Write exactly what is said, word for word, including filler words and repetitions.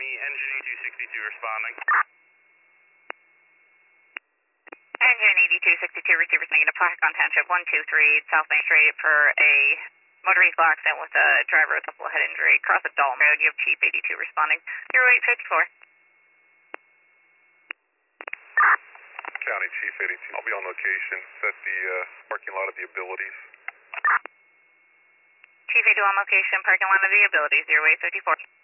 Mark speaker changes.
Speaker 1: County, Engine E two sixty-two responding.
Speaker 2: Engine E two sixty-two, receivers making a plaque on Township one two three, South Main Street for a motor vehicle accident with a driver with a full head injury. Cross the Dalton Road, you have Chief eighty-two responding. zero eight fifty-four.
Speaker 3: County Chief eighty-two, I'll be on location. It's at the uh, parking lot of the Abilities.
Speaker 2: Chief eighty-two on location, parking lot of the Abilities, zero eight fifty-four.